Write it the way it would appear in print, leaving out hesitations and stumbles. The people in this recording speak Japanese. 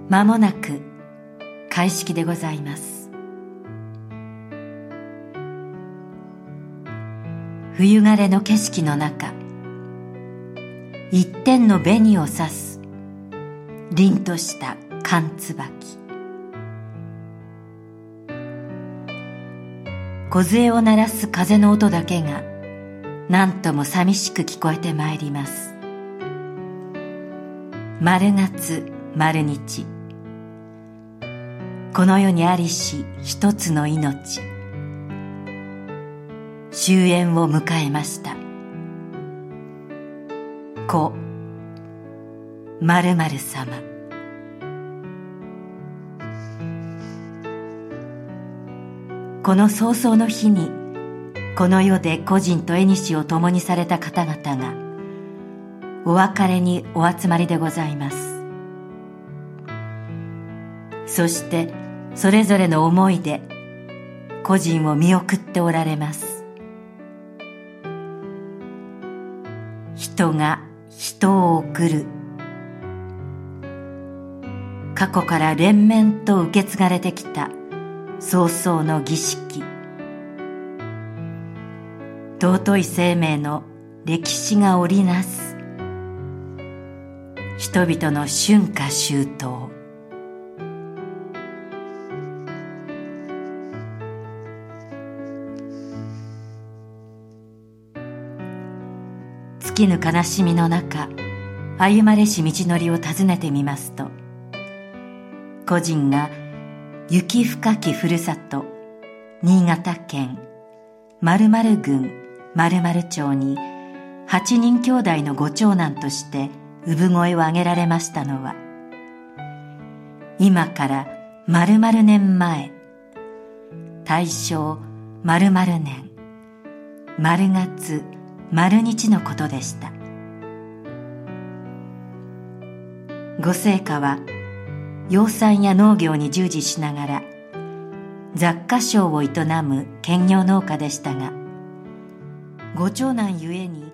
まもなく開式でございます。冬枯れの景色の中、一点の紅を刺す凛とした寒椿、梢を鳴らす風の音だけが何とも寂しく聞こえてまいります。丸月丸日、この世にありし一つの命、終焉を迎えました。故〇〇様。この早々の日に、この世で故人と縁を共にされた方々がお別れにお集まりでございます。そしてそれぞれの思いで故人を見送っておられます。人が人を送る、過去から連綿と受け継がれてきた葬送の儀式、尊い生命の歴史が織りなす人々の春夏秋冬。尽きぬ悲しみの中、歩まれし道のりを尋ねてみますと、故人が雪深きふるさと新潟県〇〇郡〇〇町に8人兄弟のご長男として産声を上げられましたのは、今から〇〇年前、大正〇〇年〇月〇日のことでした。ご生家は養蚕や農業に従事しながら雑貨商を営む兼業農家でしたが、ご長男ゆえに